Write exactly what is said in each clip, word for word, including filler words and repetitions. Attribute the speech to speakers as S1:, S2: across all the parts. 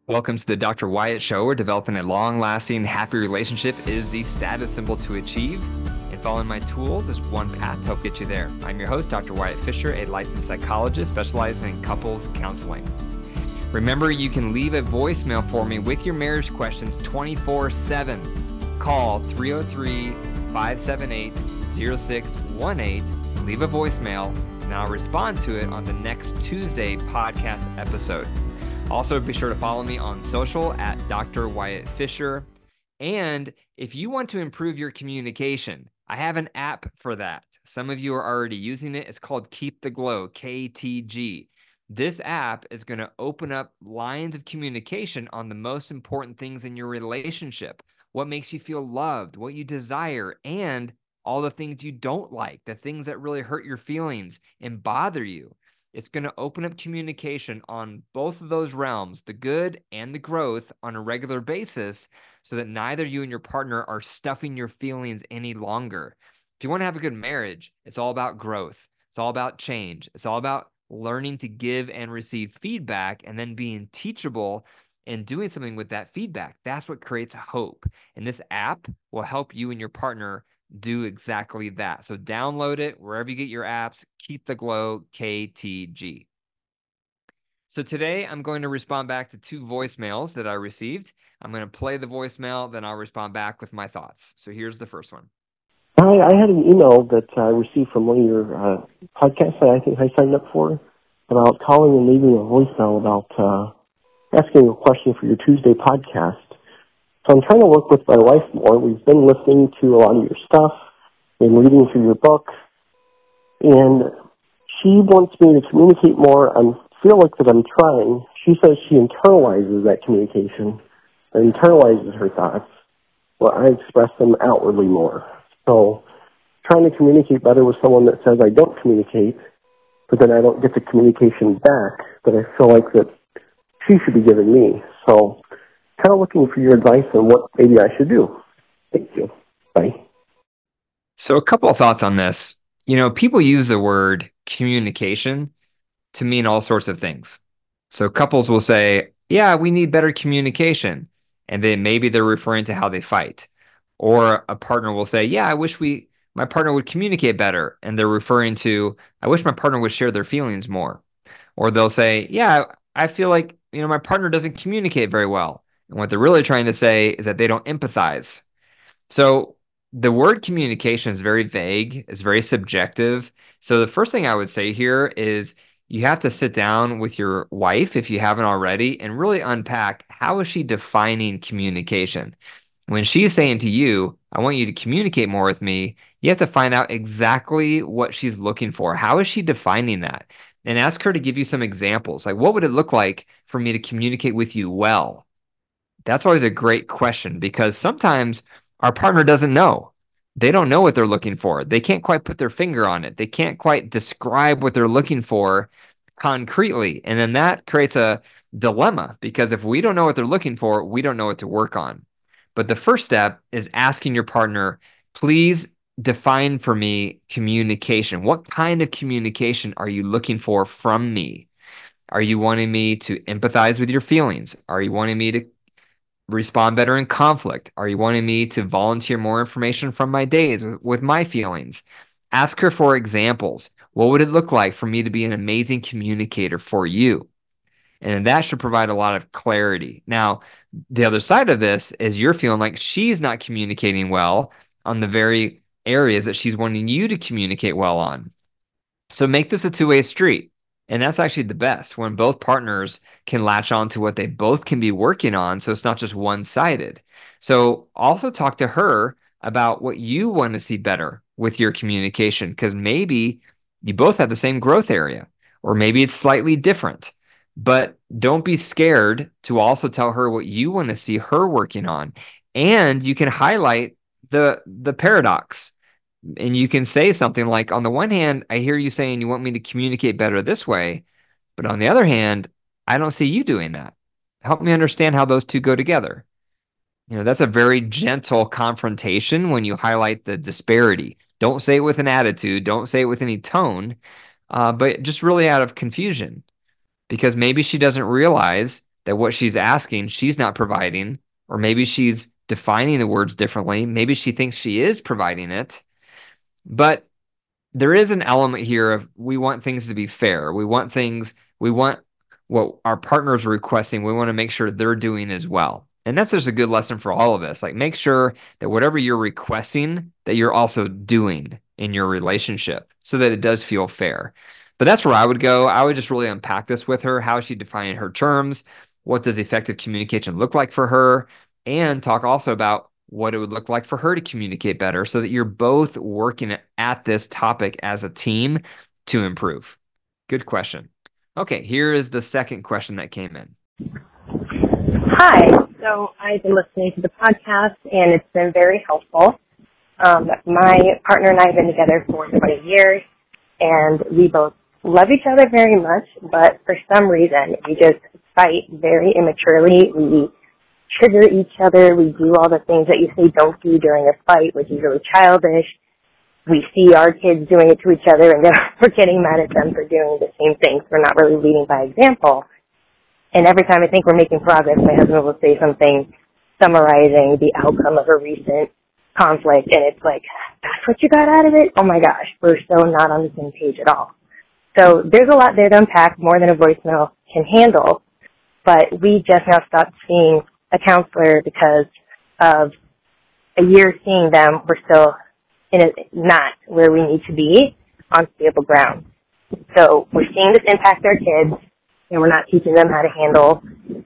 S1: Welcome to the Doctor Wyatt Show, where developing a long-lasting, happy relationship is the status symbol to achieve, and following my tools is one path to help get you there. I'm your host, Doctor Wyatt Fisher, a licensed psychologist specializing in couples counseling. Remember, you can leave a voicemail for me with your marriage questions twenty-four seven. Call three oh three, five seven eight, oh six one eight, leave a voicemail, and I'll respond to it on the next Tuesday podcast episode. Also, be sure to follow me on social at Doctor Wyatt Fisher. And if you want to improve your communication, I have an app for that. Some of you are already using it. It's called Keep the Glow, K T G. This app is going to open up lines of communication on the most important things in your relationship, what makes you feel loved, what you desire, and all the things you don't like, the things that really hurt your feelings and bother you. It's going to open up communication on both of those realms, the good and the growth, on a regular basis, so that neither you and your partner are stuffing your feelings any longer. If you want to have a good marriage, it's all about growth. It's all about change. It's all about learning to give and receive feedback and then being teachable and doing something with that feedback. That's what creates hope. And this app will help you and your partner do exactly that. So download it wherever you get your apps. Keep the Glow, K T G. So today I'm going to respond back to two voicemails that I received. I'm going to play the voicemail, then I'll respond back with my thoughts. So here's the first one.
S2: Hi, I had an email that I received from one of your uh, podcasts that I think I signed up for about calling and leaving a voicemail about uh, asking a question for your Tuesday podcast. So I'm trying to work with my wife more. We've been listening to a lot of your stuff, been reading through your book, and she wants me to communicate more. I feel like that I'm trying. She says she internalizes that communication, and internalizes her thoughts, well, I express them outwardly more. So trying to communicate better with someone that says I don't communicate, but then I don't get the communication back that I feel like that she should be giving me. So kind of looking for your advice on what maybe I should do. Thank you. Bye.
S1: So a couple of thoughts on this. You know, people use the word communication to mean all sorts of things. So couples will say, yeah, we need better communication. And then maybe they're referring to how they fight. Or a partner will say, yeah, I wish we, my partner would communicate better. And they're referring to, I wish my partner would share their feelings more. Or they'll say, yeah, I feel like, you know, my partner doesn't communicate very well. And what they're really trying to say is that they don't empathize. So the word communication is very vague, it's very subjective. So the first thing I would say here is you have to sit down with your wife, if you haven't already, and really unpack, how is she defining communication? When she's saying to you, I want you to communicate more with me, you have to find out exactly what she's looking for. How is she defining that? And ask her to give you some examples. Like, what would it look like for me to communicate with you well? That's always a great question, because sometimes our partner doesn't know. They don't know what they're looking for. They can't quite put their finger on it. They can't quite describe what they're looking for concretely. And then that creates a dilemma, because if we don't know what they're looking for, we don't know what to work on. But the first step is asking your partner, please define for me communication. What kind of communication are you looking for from me? Are you wanting me to empathize with your feelings? Are you wanting me to respond better in conflict? Are you wanting me to volunteer more information from my days with, with my feelings? Ask her for examples. What would it look like for me to be an amazing communicator for you? And that should provide a lot of clarity. Now, the other side of this is you're feeling like she's not communicating well on the very areas that she's wanting you to communicate well on. So make this a two-way street. And that's actually the best, when both partners can latch on to what they both can be working on, so it's not just one-sided. So also talk to her about what you want to see better with your communication, because maybe you both have the same growth area, or maybe it's slightly different. But don't be scared to also tell her what you want to see her working on. And you can highlight the the paradox. And you can say something like, on the one hand, I hear you saying you want me to communicate better this way, but on the other hand, I don't see you doing that. Help me understand how those two go together. You know, that's a very gentle confrontation when you highlight the disparity. Don't say it with an attitude. Don't say it with any tone, uh, but just really out of confusion, because maybe she doesn't realize that what she's asking, she's not providing, or maybe she's defining the words differently. Maybe she thinks she is providing it. But there is an element here of we want things to be fair. We want things, we want what our partners are requesting, we want to make sure they're doing as well. And that's just a good lesson for all of us. Like, make sure that whatever you're requesting, that you're also doing in your relationship so that it does feel fair. But that's where I would go. I would just really unpack this with her. How is she defining her terms? What does effective communication look like for her? And talk also about what it would look like for her to communicate better so that you're both working at this topic as a team to improve. Good question. Okay, here is the second question that came in.
S3: Hi. So I've been listening to the podcast, and it's been very helpful. Um, my partner and I have been together for twenty years, and we both love each other very much, but for some reason, we just fight very immaturely. We trigger each other. We do all the things that you say don't do during a fight, which is really childish. We see our kids doing it to each other, and then we're getting mad at them for doing the same things. We're not really leading by example. And every time I think we're making progress, my husband will say something summarizing the outcome of a recent conflict, and it's like, that's what you got out of it? Oh my gosh, we're so not on the same page at all. So there's a lot there to unpack, more than a voicemail can handle, but we just now stopped seeing a counselor because of a year seeing them. We're still in a, not where we need to be on stable ground. So we're seeing this impact our kids, and we're not teaching them how to handle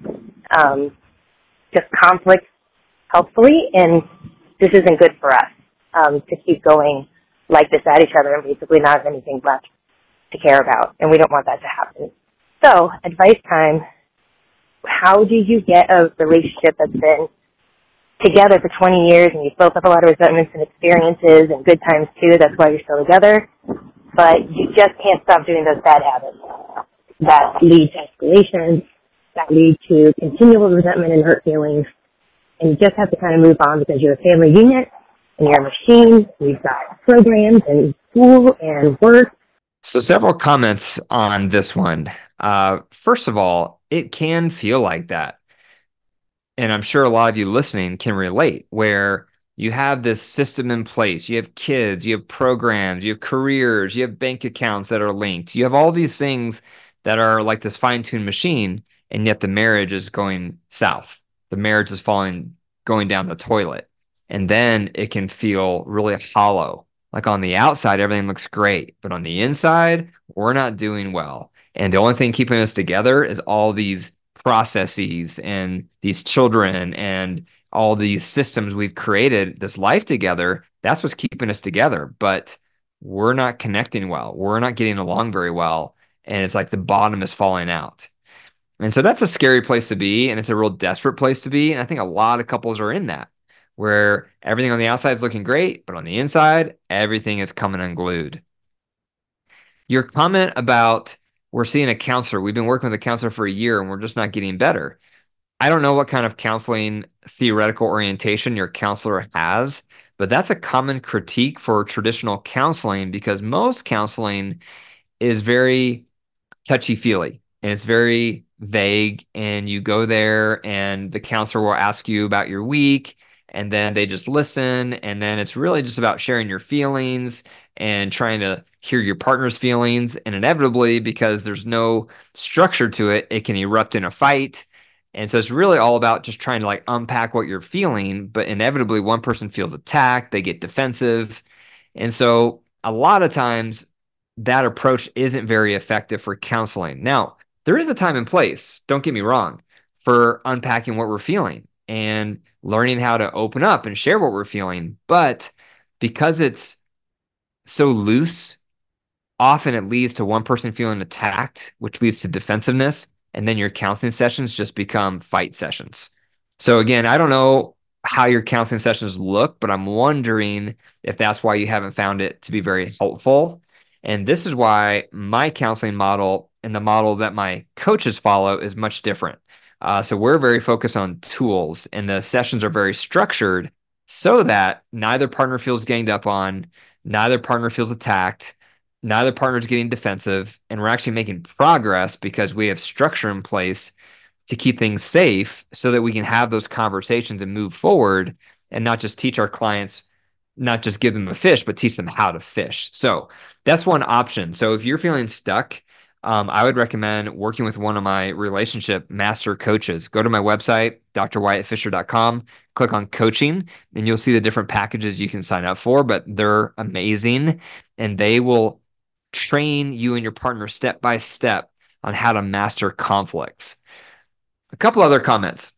S3: um, just conflict helpfully, and this isn't good for us um, to keep going like this at each other and basically not have anything left to care about, and we don't want that to happen. So, advice time. How do you get a relationship that's been together for twenty years and you've built up a lot of resentments and experiences and good times too, that's why you're still together, but you just can't stop doing those bad habits that lead to escalation, that lead to continual resentment and hurt feelings, and you just have to kind of move on because you're a family unit and you're a machine. We've got programs and school and work.
S1: So several comments on this one. Uh, first of all, it can feel like that. And I'm sure a lot of you listening can relate, where you have this system in place. You have kids, you have programs, you have careers, you have bank accounts that are linked. You have all these things that are like this fine-tuned machine, and yet the marriage is going south. The marriage is falling, going down the toilet. And then it can feel really hollow. Like on the outside, everything looks great, but on the inside, we're not doing well. And the only thing keeping us together is all these processes and these children and all these systems we've created, this life together. That's what's keeping us together. But we're not connecting well. We're not getting along very well. And it's like the bottom is falling out. And so that's a scary place to be. And it's a real desperate place to be. And I think a lot of couples are in that, where everything on the outside is looking great, but on the inside, everything is coming unglued. Your comment about we're seeing a counselor, we've been working with a counselor for a year and we're just not getting better. I don't know what kind of counseling theoretical orientation your counselor has, but that's a common critique for traditional counseling because most counseling is very touchy-feely and it's very vague, and you go there and the counselor will ask you about your week, and then they just listen, and then it's really just about sharing your feelings and trying to hear your partner's feelings. And inevitably, because there's no structure to it, it can erupt in a fight. And so it's really all about just trying to like unpack what you're feeling, but inevitably one person feels attacked, they get defensive. And so a lot of times that approach isn't very effective for counseling. Now, there is a time and place, don't get me wrong, for unpacking what we're feeling and learning how to open up and share what we're feeling. But because it's so loose, often it leads to one person feeling attacked, which leads to defensiveness. And then your counseling sessions just become fight sessions. So again, I don't know how your counseling sessions look, but I'm wondering if that's why you haven't found it to be very helpful. And this is why my counseling model and the model that my coaches follow is much different. Uh, so we're very focused on tools, and the sessions are very structured so that neither partner feels ganged up on, neither partner feels attacked, neither partner is getting defensive, and we're actually making progress because we have structure in place to keep things safe so that we can have those conversations and move forward and not just teach our clients, not just give them a fish, but teach them how to fish. So that's one option. So if you're feeling stuck, um, I would recommend working with one of my relationship master coaches. Go to my website, d r wyatt fisher dot com, click on coaching, and you'll see the different packages you can sign up for, but they're amazing. And they will train you and your partner step by step on how to master conflicts. A couple other comments.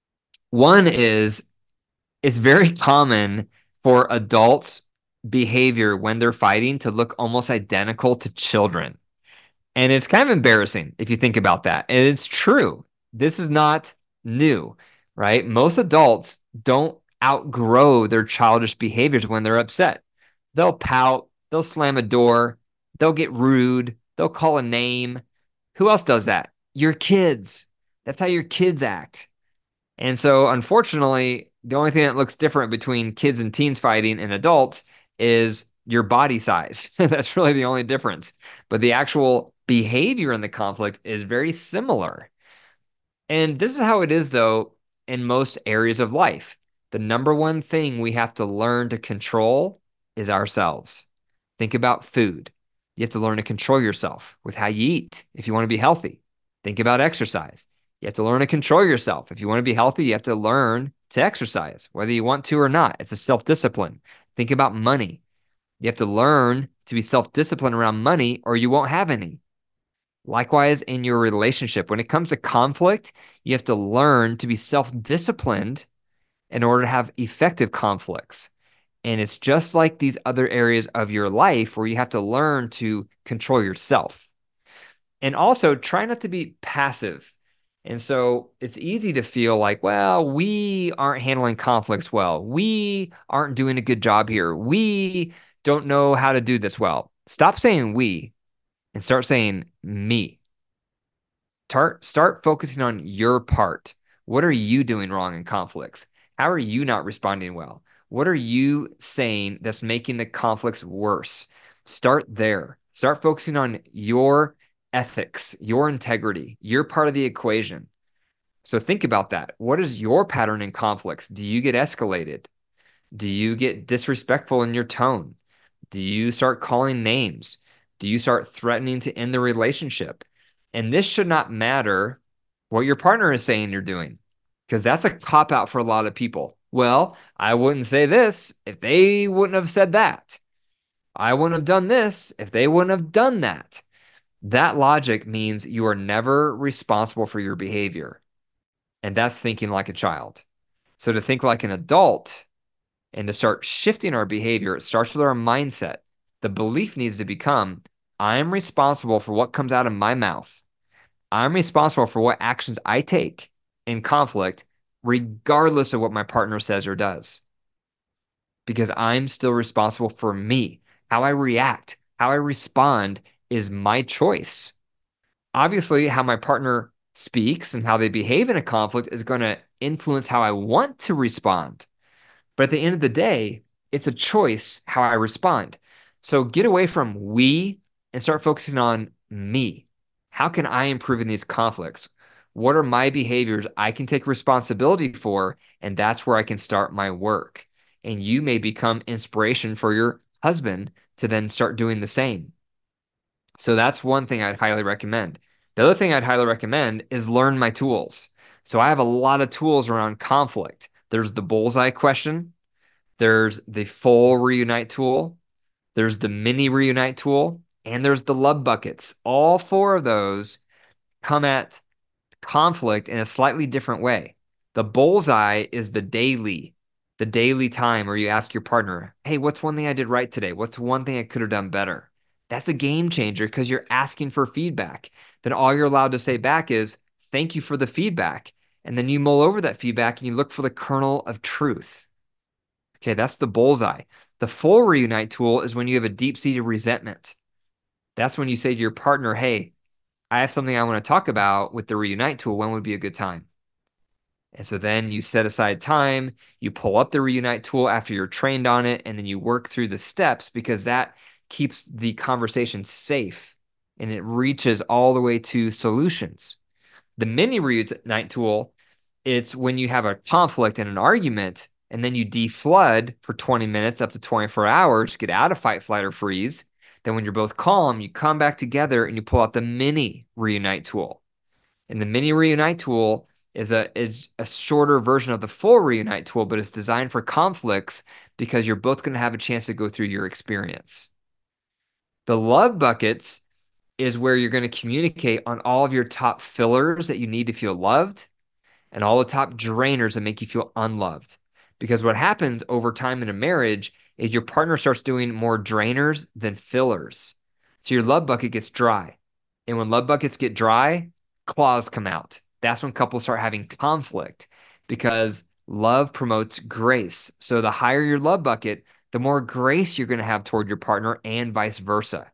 S1: One is it's very common for adults' behavior when they're fighting to look almost identical to children. And it's kind of embarrassing if you think about that. And it's true. This is not new, right? Most adults don't outgrow their childish behaviors when they're upset. They'll pout, they'll slam a door, they'll get rude, they'll call a name. Who else does that? Your kids. That's how your kids act. And so, unfortunately, the only thing that looks different between kids and teens fighting and adults is your body size. That's really the only difference. But the actual behavior in the conflict is very similar. And this is how it is, though, in most areas of life. The number one thing we have to learn to control is ourselves. Think about food. You have to learn to control yourself with how you eat if you want to be healthy. Think about exercise. You have to learn to control yourself. If you want to be healthy, you have to learn to exercise, whether you want to or not. It's a self-discipline. Think about money. You have to learn to be self-disciplined around money or you won't have any. Likewise, in your relationship, when it comes to conflict, you have to learn to be self-disciplined in order to have effective conflicts. And it's just like these other areas of your life where you have to learn to control yourself. And also try not to be passive. And so it's easy to feel like, well, we aren't handling conflicts well. We aren't doing a good job here. We don't know how to do this well. Stop saying we and start saying me. Start, start focusing on your part. What are you doing wrong in conflicts? How are you not responding well? What are you saying that's making the conflicts worse? Start there. Start focusing on your ethics, your integrity, your part of the equation. So think about that. What is your pattern in conflicts? Do you get escalated? Do you get disrespectful in your tone? Do you start calling names? Do you start threatening to end the relationship? And this should not matter what your partner is saying you're doing, because that's a cop out for a lot of people. Well, I wouldn't say this if they wouldn't have said that. I wouldn't have done this if they wouldn't have done that. That logic means you are never responsible for your behavior. And that's thinking like a child. So to think like an adult and to start shifting our behavior, it starts with our mindset. The belief needs to become, I'm responsible for what comes out of my mouth. I'm responsible for what actions I take in conflict, regardless of what my partner says or does. Because I'm still responsible for me. How I react, how I respond is my choice. Obviously, how my partner speaks and how they behave in a conflict is going to influence how I want to respond. But at the end of the day, it's a choice how I respond. So get away from we and start focusing on me. How can I improve in these conflicts? What are my behaviors I can take responsibility for? And that's where I can start my work. And you may become inspiration for your husband to then start doing the same. So that's one thing I'd highly recommend. The other thing I'd highly recommend is learn my tools. So I have a lot of tools around conflict. There's the bullseye question. There's the full reunite tool. There's the mini reunite tool. And there's the love buckets. All four of those come at conflict in a slightly different way. The bullseye is the daily, the daily time where you ask your partner, hey, what's one thing I did right today? What's one thing I could have done better? That's a game changer because you're asking for feedback. Then all you're allowed to say back is, thank you for the feedback. And then you mull over that feedback and you look for the kernel of truth. Okay, that's the bullseye. The full reunite tool is when you have a deep-seated resentment. That's when you say to your partner, hey, I have something I want to talk about with the reunite tool. When would be a good time? And so then you set aside time, you pull up the reunite tool after you're trained on it, and then you work through the steps because that keeps the conversation safe and it reaches all the way to solutions. The mini reunite tool, it's when you have a conflict and an argument, and then you deflood for twenty minutes up to twenty-four hours, get out of fight, flight, or freeze. Then when you're both calm, you come back together and you pull out the mini reunite tool. And the mini reunite tool is a is a shorter version of the full reunite tool, but it's designed for conflicts because you're both going to have a chance to go through your experience. The love buckets is where you're going to communicate on all of your top fillers that you need to feel loved and all the top drainers that make you feel unloved. Because what happens over time in a marriage is your partner starts doing more drainers than fillers. So your love bucket gets dry. And when love buckets get dry, claws come out. That's when couples start having conflict because love promotes grace. So the higher your love bucket, the more grace you're going to have toward your partner and vice versa.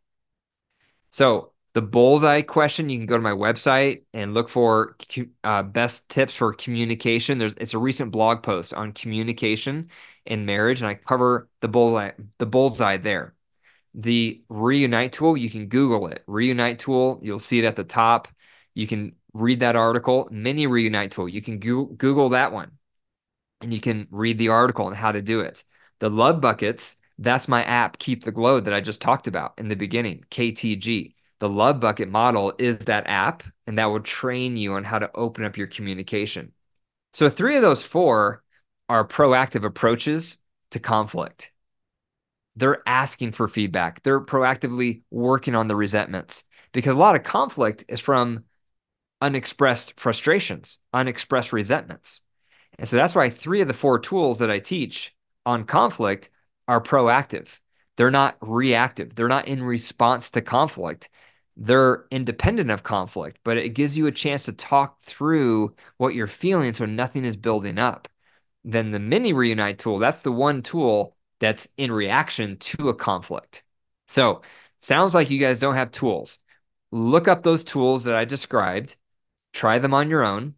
S1: So the bullseye question, you can go to my website and look for uh, best tips for communication. There's it's a recent blog post on communication in marriage, and I cover the bullseye, the bullseye there. The reunite tool, you can Google it. Reunite tool, you'll see it at the top. You can read that article. Mini reunite tool, you can go- Google that one, and you can read the article on how to do it. The love buckets, that's my app, Keep the Glow, that I just talked about in the beginning, K T G. The love bucket model is that app, and that will train you on how to open up your communication. So three of those four are proactive approaches to conflict. They're asking for feedback. They're proactively working on the resentments because a lot of conflict is from unexpressed frustrations, unexpressed resentments. And so that's why three of the four tools that I teach on conflict are proactive. They're not reactive. They're not in response to conflict. They're independent of conflict, but it gives you a chance to talk through what you're feeling so nothing is building up. Then the mini reunite tool, that's the one tool that's in reaction to a conflict. So sounds like you guys don't have tools. Look up those tools that I described. Try them on your own.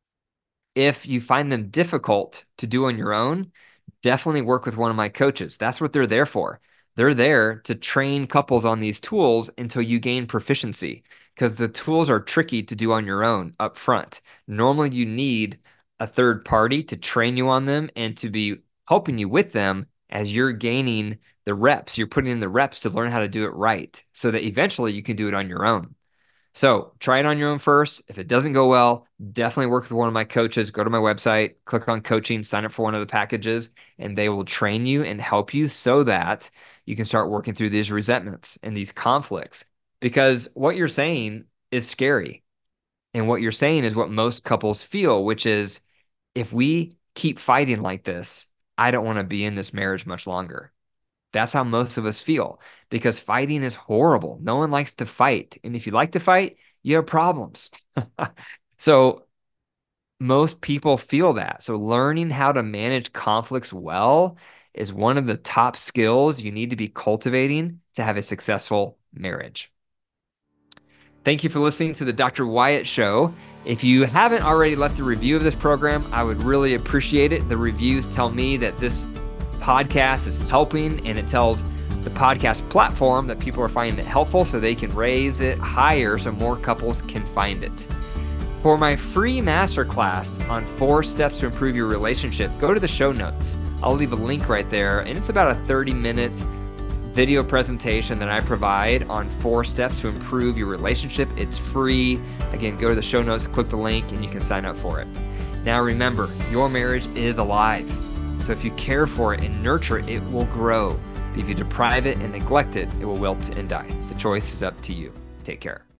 S1: If you find them difficult to do on your own, definitely work with one of my coaches. That's what they're there for. They're there to train couples on these tools until you gain proficiency because the tools are tricky to do on your own up front. Normally, you need a third party to train you on them and to be helping you with them as you're gaining the reps. You're putting in the reps to learn how to do it right so that eventually you can do it on your own. So try it on your own first. If it doesn't go well, definitely work with one of my coaches. Go to my website, click on coaching, sign up for one of the packages, and they will train you and help you so that you can start working through these resentments and these conflicts. Because what you're saying is scary. And what you're saying is what most couples feel, which is if we keep fighting like this, I don't want to be in this marriage much longer. That's how most of us feel because fighting is horrible. No one likes to fight. And if you like to fight, you have problems. So most people feel that. So learning how to manage conflicts well is one of the top skills you need to be cultivating to have a successful marriage. Thank you for listening to the Doctor Wyatt Show. If you haven't already left a review of this program, I would really appreciate it. The reviews tell me that this podcast is helping, and it tells the podcast platform that people are finding it helpful so they can raise it higher so more couples can find it. For my free masterclass on four steps to improve your relationship, go to the show notes. I'll leave a link right there, and it's about a thirty minute video presentation that I provide on four steps to improve your relationship. It's free. Again, go to the show notes, click the link, and you can sign up for it. Now remember, your marriage is alive. So if you care for it and nurture it, it will grow. If you deprive it and neglect it, it will wilt and die. The choice is up to you. Take care.